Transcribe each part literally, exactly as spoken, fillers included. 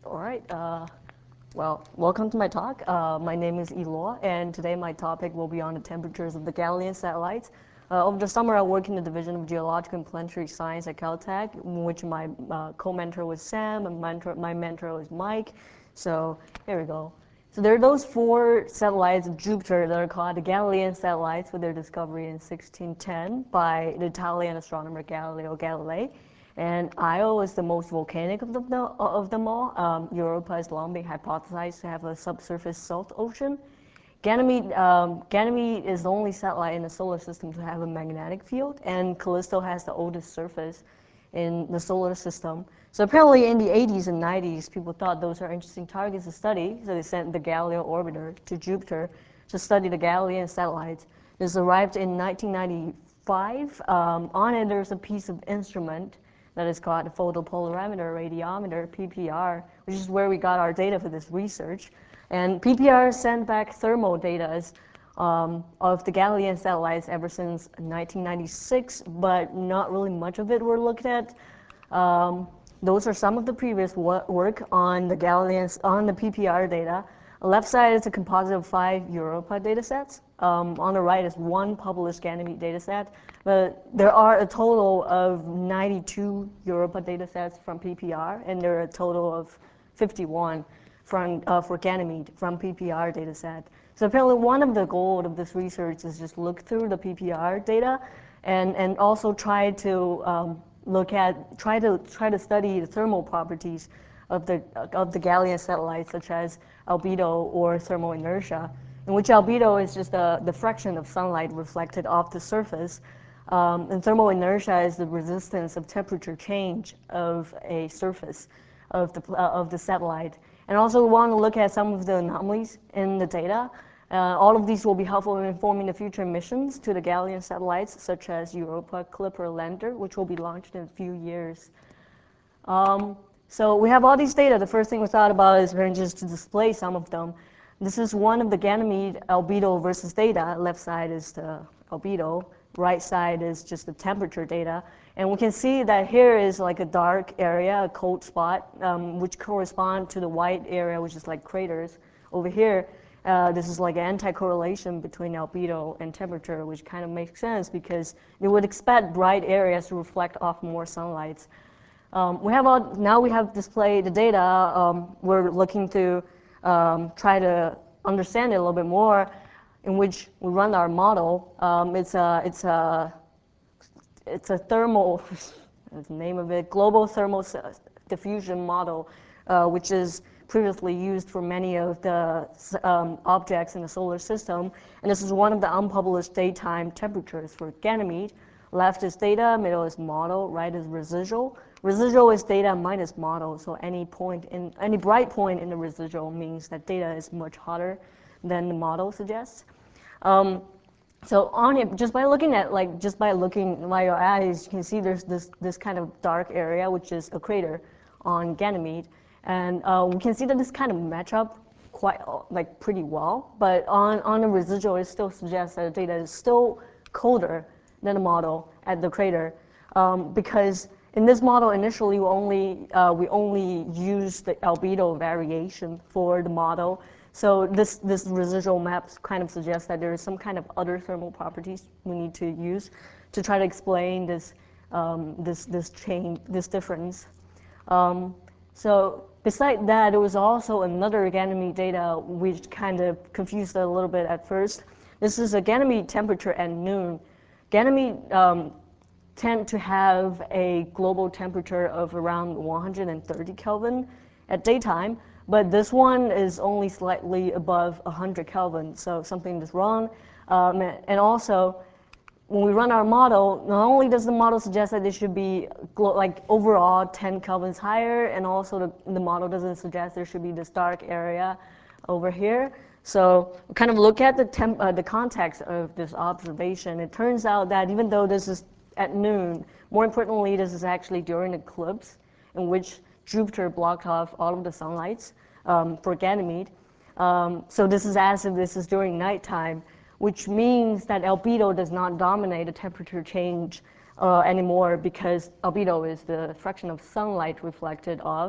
All right. Uh, well, welcome to my talk. Uh, my name is Eloy, and today my topic will be on the temperatures of the Galilean satellites. Uh, over the summer, I worked in the Division of Geological and Planetary Science at Caltech, in which my uh, co-mentor was Sam, and mentor, my mentor was Mike. So here we go. So there are those four satellites of Jupiter that are called the Galilean satellites, with their discovery in sixteen ten by the Italian astronomer Galileo Galilei. And Io is the most volcanic of, the, of them all. Um, Europa is long being hypothesized to have a subsurface salt ocean. Ganymede, um, Ganymede is the only satellite in the solar system to have a magnetic field, and Callisto has the oldest surface in the solar system. So apparently in the eighties and nineties, people thought those are interesting targets to study, so they sent the Galileo orbiter to Jupiter to study the Galilean satellites. This arrived in nineteen ninety-five. Um, on it, there's a piece of instrument that is called a photopolarimeter radiometer, P P R, which is where we got our data for this research. And P P R sent back thermal data um, of the Galilean satellites ever since nineteen ninety-six, but not really much of it were looked at. Um, those are some of the previous wo work on the Galilean, on the P P R data. The left side is a composite of five Europa datasets. Um, on the right is one published Ganymede dataset. But there are a total of ninety-two Europa datasets from P P R, and there are a total of fifty-one from, uh, for Ganymede from P P R dataset. So apparently one of the goals of this research is just look through the P P R data and, and also try to um, look at, try to, try to study the thermal properties of the, of the Galilean satellites, such as albedo or thermal inertia, in which albedo is just the, the fraction of sunlight reflected off the surface. Um, and thermal inertia is the resistance of temperature change of a surface of the, uh, of the satellite. And also we want to look at some of the anomalies in the data. Uh, all of these will be helpful in informing the future missions to the Galilean satellites, such as Europa Clipper lander, which will be launched in a few years. Um, so we have all these data. The first thing we thought about is just to display some of them. This is one of the Ganymede albedo versus data. Left side is the albedo. Right side is just the temperature data. And we can see that here is like a dark area, a cold spot, um, which correspond to the white area, which is like craters. Over here, uh, this is like an anti-correlation between albedo and temperature, which kind of makes sense because you would expect bright areas to reflect off more sunlight. Um, we have all, now we have displayed the data. Um, we're looking to um, try to understand it a little bit more, in which we run our model. Um, it's a it's a it's a thermal, that's the name of it, global thermal diffusion model, uh, which is previously used for many of the um, objects in the solar system. And this is one of the unpublished daytime temperatures for Ganymede. Left is data, middle is model, right is residual. Residual is data minus model, so any point in any bright point in the residual means that data is much hotter than the model suggests. Um, so on it, just by looking at, like, just by looking by your eyes, you can see there's this this kind of dark area, which is a crater on Ganymede, and uh, we can see that this kind of match up quite like pretty well. But on on the residual, it still suggests that the data is still colder than the model at the crater, um, because in this model initially we only uh, we only use the albedo variation for the model. So this, this residual map kind of suggests that there is some kind of other thermal properties we need to use to try to explain this, um, this, this change, this difference. Um, so beside that, there was also another Ganymede data which kind of confused it a little bit at first. This is a Ganymede temperature at noon. Ganymede um, tend to have a global temperature of around one hundred thirty Kelvin at daytime. But this one is only slightly above one hundred Kelvin, so something is wrong. Um, and also, when we run our model, not only does the model suggest that it should be like overall ten Kelvins higher, and also the, the model doesn't suggest there should be this dark area over here. So kind of look at the, temp, uh, the context of this observation. It turns out that even though this is at noon, more importantly, this is actually during eclipse, in which Jupiter blocked off all of the sunlight um, for Ganymede. Um, so this is as if this is during nighttime, which means that albedo does not dominate the temperature change uh, anymore, because albedo is the fraction of sunlight reflected off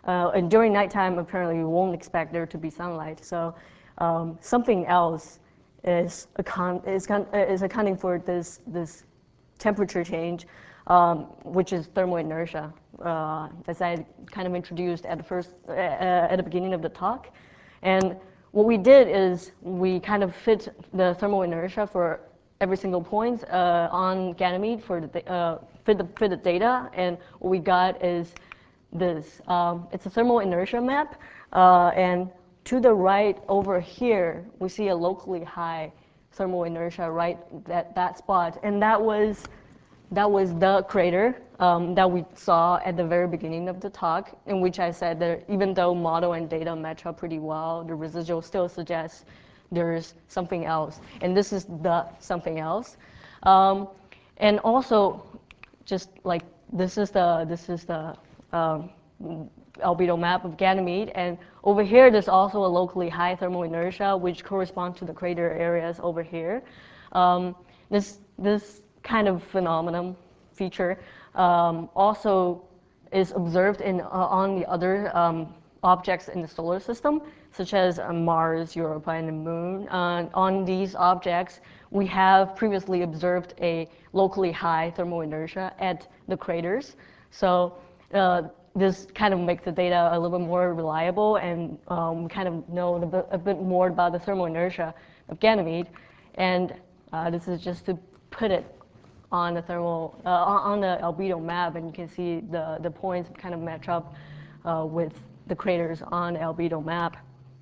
Uh, and during nighttime, apparently, you won't expect there to be sunlight. So um, something else is, account, is, is accounting for this, this temperature change, um, which is thermal inertia, uh, as I kind of introduced at the first, uh, at the beginning of the talk. And what we did is we kind of fit the thermal inertia for every single point uh, on Ganymede for the uh, fit the fit the data, and what we got is this. Um, it's a thermal inertia map, uh, and to the right over here, we see a locally high thermal inertia right at that spot, and that was that was the crater um, that we saw at the very beginning of the talk, in which I said that even though model and data match up pretty well, the residual still suggests there's something else, and this is the something else. Um, and also, just like this is the this is the um, albedo map of Ganymede, and over here there's also a locally high thermal inertia, which corresponds to the crater areas over here. Um, this this kind of phenomenon feature um, also is observed in uh, on the other um, objects in the solar system, such as uh, Mars, Europa, and the Moon. Uh, on these objects, we have previously observed a locally high thermal inertia at the craters. So uh, this kind of makes the data a little bit more reliable, and um, we kind of know a bit, a bit more about the thermal inertia of Ganymede. And uh, this is just to put it on the thermal, uh, on the albedo map, and you can see the, the points kind of match up uh, with the craters on the albedo map.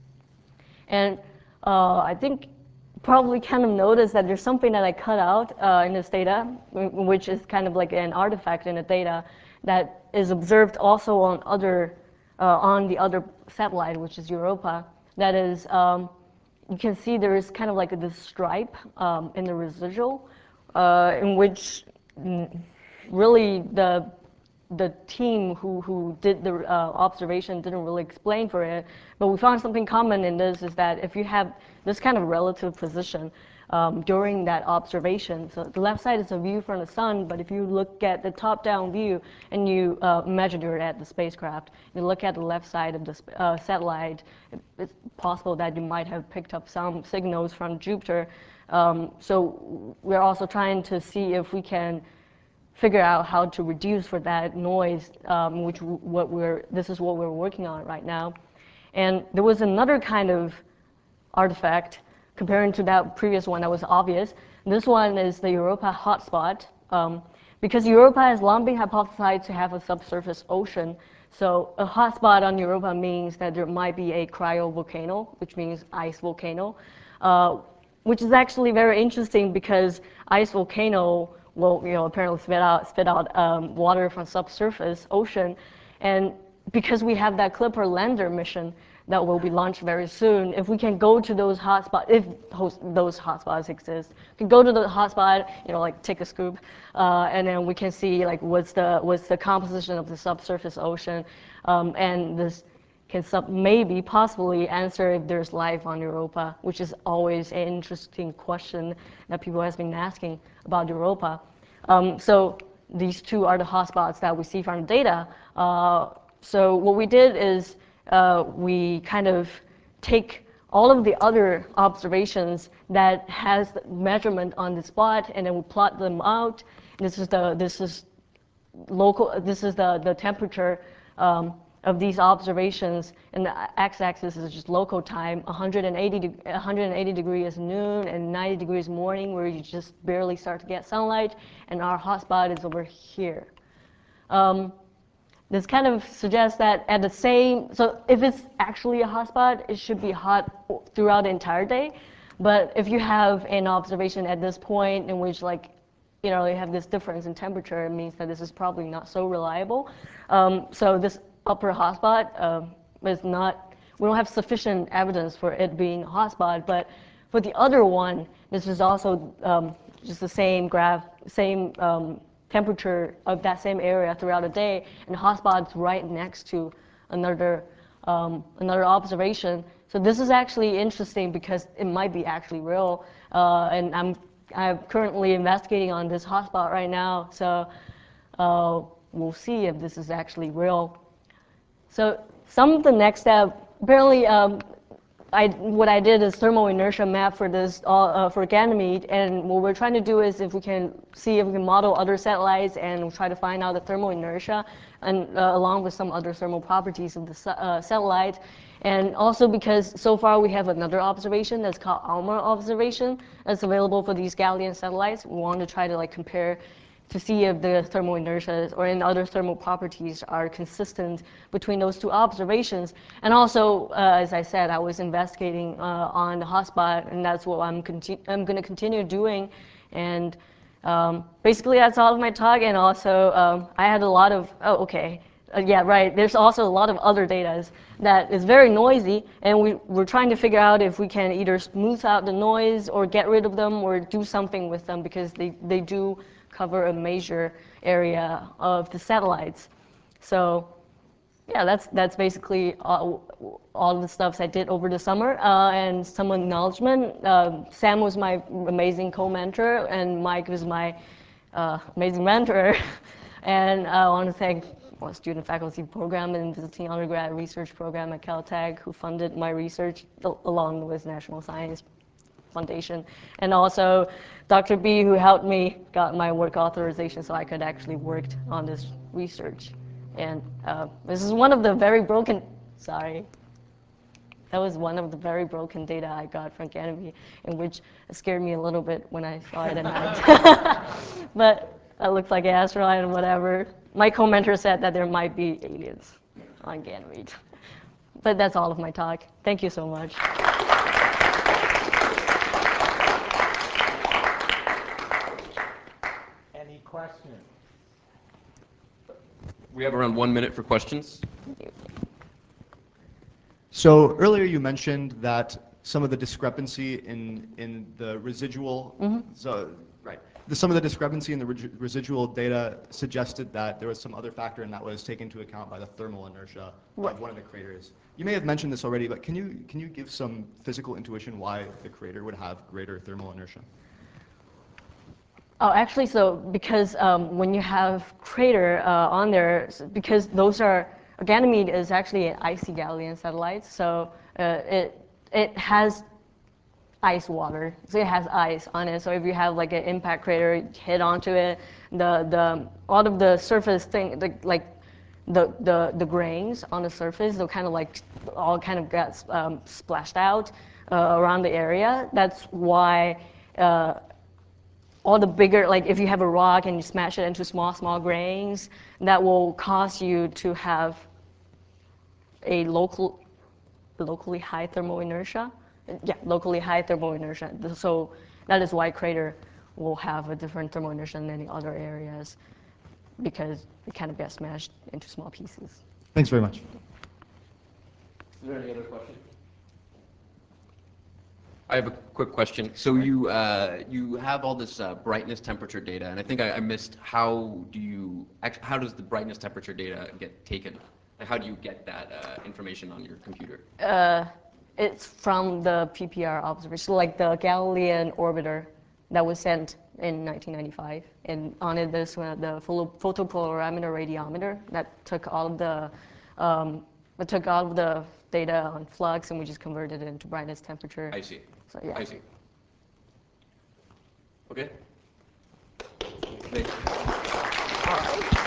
And uh, I think probably kind of noticed that there's something that I cut out uh, in this data, which is kind of like an artifact in the data that is observed also on other, uh, on the other satellite, which is Europa. That is, um, you can see there is kind of like this stripe um, in the residual, uh, in which really the the team who, who did the uh, observation didn't really explain for it, but we found something common in this is that if you have this kind of relative position um, during that observation, so the left side is a view from the sun, but if you look at the top-down view and you uh, imagine you're at the spacecraft, you look at the left side of the uh, satellite, it's possible that you might have picked up some signals from Jupiter. Um, so we're also trying to see if we can figure out how to reduce for that noise, um, which what we're, this is what we're working on right now. And there was another kind of artifact comparing to that previous one that was obvious. This one is the Europa hotspot, um, because Europa has long been hypothesized to have a subsurface ocean. So a hotspot on Europa means that there might be a cryovolcano, which means ice volcano, uh, which is actually very interesting because ice volcano will, you know, apparently spit out, spit out um, water from subsurface ocean. And because we have that Clipper lander mission that will be launched very soon, if we can go to those hotspots, if those hotspots exist, we can go to the hotspot, you know, like take a scoop, uh, and then we can see like what's the what's the composition of the subsurface ocean, um, and this can sub maybe possibly answer if there's life on Europa, which is always an interesting question that people have been asking about Europa. Um, so these two are the hotspots that we see from the data. Uh, so what we did is uh, we kind of take all of the other observations that has measurement on the spot, and then we plot them out. This is the this is local. This is the the temperature um, of these observations, and the x-axis is just local time. one hundred eighty, one hundred eighty degrees is noon, and ninety degrees morning, where you just barely start to get sunlight, and our hotspot is over here. Um, this kind of suggests that at the same, so if it's actually a hotspot, it should be hot throughout the entire day. But if you have an observation at this point in which, like, you know, you have this difference in temperature, it means that this is probably not so reliable. Um, so this upper hotspot uh, is not, we don't have sufficient evidence for it being a hotspot. But for the other one, this is also um, just the same graph, same um, temperature of that same area throughout the day, and the hotspot's right next to another um, another observation. So this is actually interesting because it might be actually real, uh, and I'm I'm currently investigating on this hotspot right now. So uh, we'll see if this is actually real. So some of the next step, apparently, um, I, what I did is thermal inertia map for this, uh, uh, for Ganymede, and what we're trying to do is if we can see if we can model other satellites and try to find out the thermal inertia, and uh, along with some other thermal properties of the uh, satellite. And also because so far we have another observation that's called ALMA observation that's available for these Galilean satellites. We want to try to like compare to see if the thermal inertia or any other thermal properties are consistent between those two observations. And also, uh, as I said, I was investigating uh, on the hotspot, and that's what I'm, conti I'm going to continue doing. And um, basically, that's all of my talk. And also, um, I had a lot of, oh, okay. Uh, yeah, right. There's also a lot of other data that is very noisy, and we, we're trying to figure out if we can either smooth out the noise or get rid of them or do something with them, because they, they do cover a major area of the satellites. So yeah, that's, that's basically all, all the stuff I did over the summer. Uh, and some acknowledgement. Uh, Sam was my amazing co-mentor, and Mike was my uh, amazing mentor. And I want to thank well, student faculty program and visiting undergrad research program at Caltech, who funded my research along with National Science Foundation. And also Doctor B, who helped me got my work authorization so I could actually work on this research. And uh, this is one of the very broken, sorry. That was one of the very broken data I got from Ganymede, in which it scared me a little bit when I saw it at night. But that looks like an asteroid and whatever. My co-mentor said that there might be aliens on Ganymede. But that's all of my talk. Thank you so much. Any questions? We have around one minute for questions. So earlier you mentioned that some of the discrepancy in, in the residual, Mm-hmm. so, right, the, some of the discrepancy in the re residual data suggested that there was some other factor, and that was taken into account by the thermal inertia Right. of one of the craters. You may have mentioned this already, but can you, can you give some physical intuition why the crater would have greater thermal inertia? Oh, actually, so because um, when you have crater uh, on there, because those are, Ganymede is actually an icy Galilean satellite, so uh, it it has ice water, so it has ice on it. So if you have like an impact crater hit onto it, the the all of the surface thing, the, like the the the grains on the surface, they'll kind of like all kind of get um, splashed out uh, around the area. That's why. Uh, all the bigger, like if you have a rock and you smash it into small, small grains, that will cause you to have a local, locally high thermal inertia. Yeah, locally high thermal inertia. So that is why crater will have a different thermal inertia than any other areas, because it kind of gets smashed into small pieces. Thanks very much. Is there any other questions? I have a quick question. So you uh, you have all this uh, brightness temperature data, and I think I, I missed how do you actually, how does the brightness temperature data get taken? Like how do you get that uh, information on your computer? Uh, it's from the P P R observation, like the Galilean orbiter that was sent in nineteen ninety-five, and on it there's uh, the photopolarimeter radiometer that took all of the um, it took all of the data on flux, and we just converted it into brightness temperature. I see. So, yeah. I see. Okay. Thank you. All right.